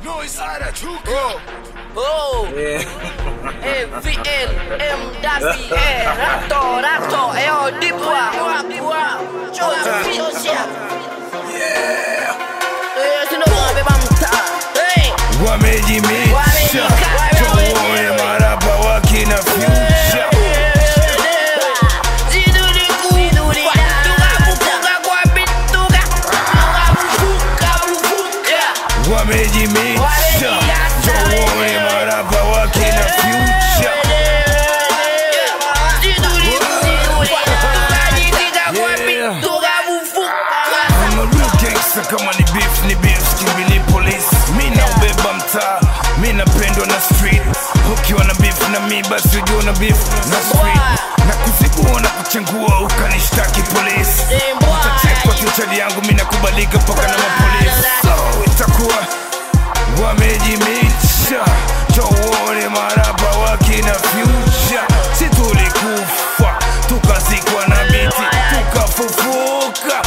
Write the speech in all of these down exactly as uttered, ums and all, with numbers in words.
No, it's not a true Oh, oh, yeah. eh, V L, M, Davi, eh, Rato, Rato, eh, oh, Dipwa, Dipwa, Josia, Yeah. eh, sino wabe bamta, eh, Wamejimisha, tuone marapa wakina future. Wamejimisha, tuone marapa wakina future. I'm a real gangster kama ni beef, ni beef, skibili police. Mina ubeba mtaa, mina pendwa na street. Ukiwa na beef na mi basi ujua na beef na street. Na kuzibua na kuchengua ukanishtaki police. Utachekwa tuchali yangu mina kubalika paka na mapolice. So itakuwa wamejimisha, tuone marapa wakina future. Si tulikufa, tukazikwa na miti, tukafufuka.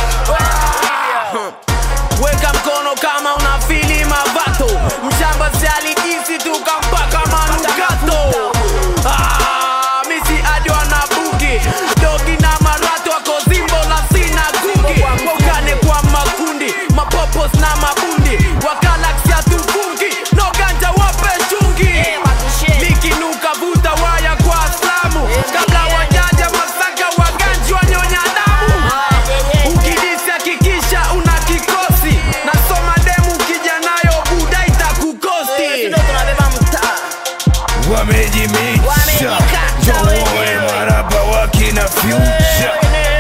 Weka mkono kama unafili mavato. Mshamba siali isi tukampaka manukato. Ah, misi adi wanabugi. Dogi na marato wako zimbo la sinagogi. Wakane kwa makundi, mapopos na mabundi. Wakalaksi ya tufungi, no ganja wape chungi. Likinuka vuta waya kwa slamu. Kabla wajanja masaka waganji wanyonya damu. Ukidisi hakikisha una kikosi. Nasoma demu kijanayo buda itakukosti. Wamejimisha, tuone marapa wakina future.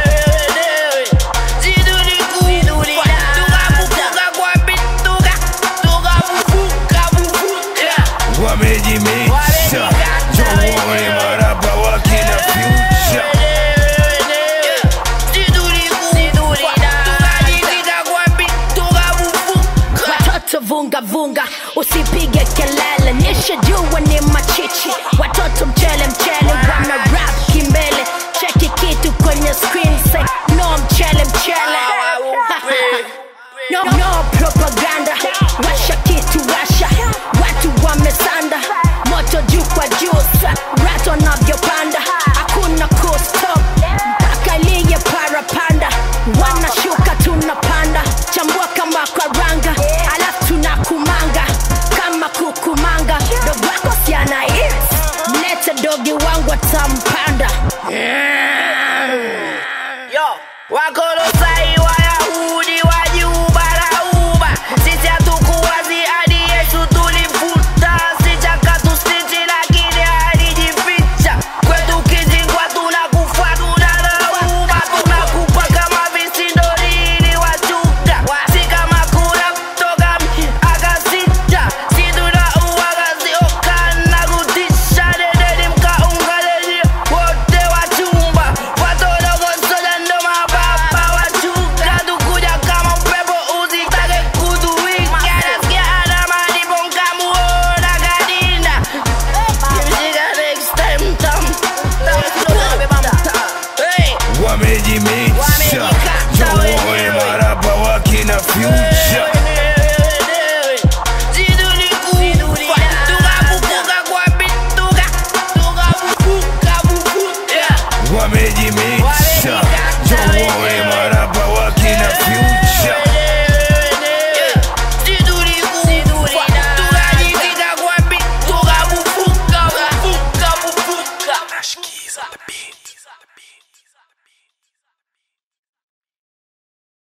Wamejimisha, tuone marapa wakina future. Watoto vunga vunga, usipige kelele, nishajua ni machichi. Watoto mchele mchele, wana rap kimbele. Cheki kitu kwenye screen, say no mchele mchele. No, no propaganda, washa kitu washa. Watu wamesanda, moto juu kwa juu, sa rato navyopanda. Hakuna kustop, mpaka liye parapanda. Wanashuka tunapanda, chambua kama karanga. Alafu tunakumanga, kama kukumanga. Dogo wako siana hits, mlete dogi wangu atampa.